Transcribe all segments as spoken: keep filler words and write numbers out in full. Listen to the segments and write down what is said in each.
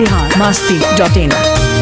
Bihar Masti dot इन।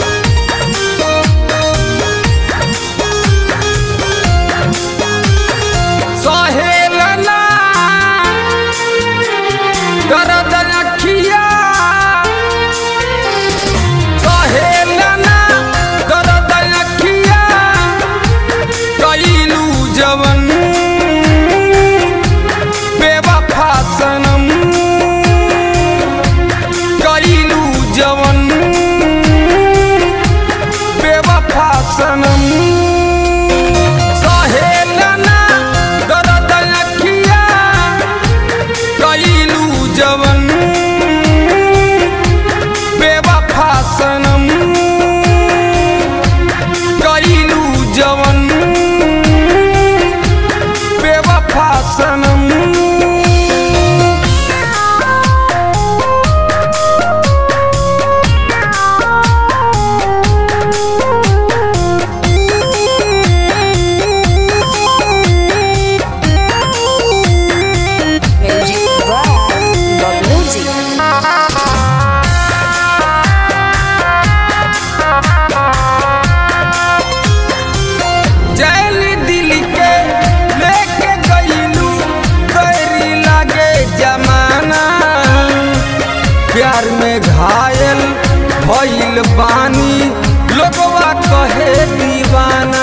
प्यार में घायल भइल बानी लोगवा कहे दीवाना।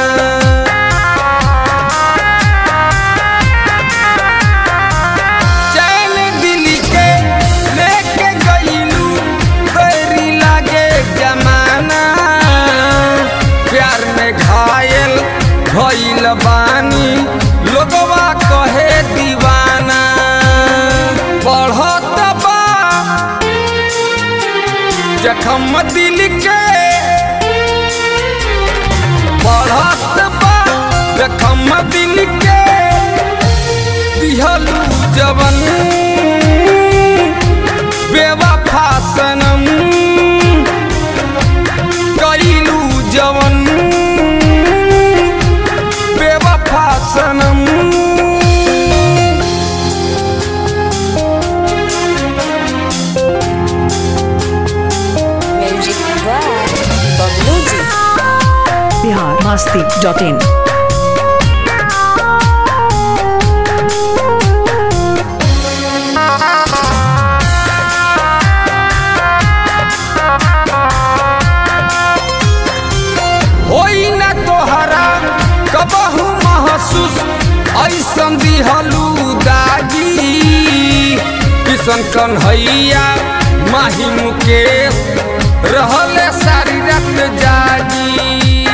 चैन दिल के लेके गइलू गैरी लागे जमाना। प्यार में घायल भइल बानी लोगवा कहे दीवाना। बढ़त जखम दिल के बढ़त बा जखम दिल के दिहलू जवन बेवफा सनम कइलू जवन बेवफा सनम। Bihar Masti dot in. होई ना तोहरा कबहू महसूस ऐसन दिहलू दागी। किशन कन्हैया माही मुकेश रहले सारी रात जागी।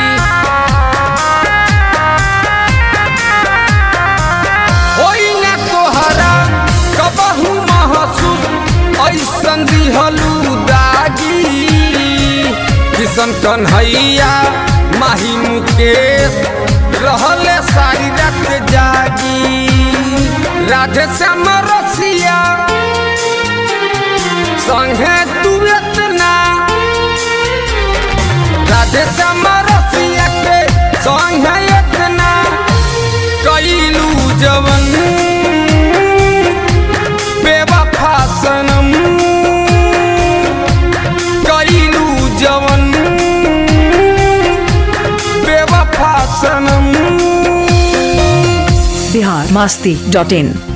होई ना तोहरा कबहू महसूस ऐसन दिहलू दागी। किशन कन्हैया माही मुकेश रहले सारी रात जागी। राधे श्याम रसिया संगे तू इतना राधे श्याम रसिया के संगे इतना कइलू जवन बेवफा सनम कइलू जवन बेवफा सनम। बिहार मस्ती डॉट इन।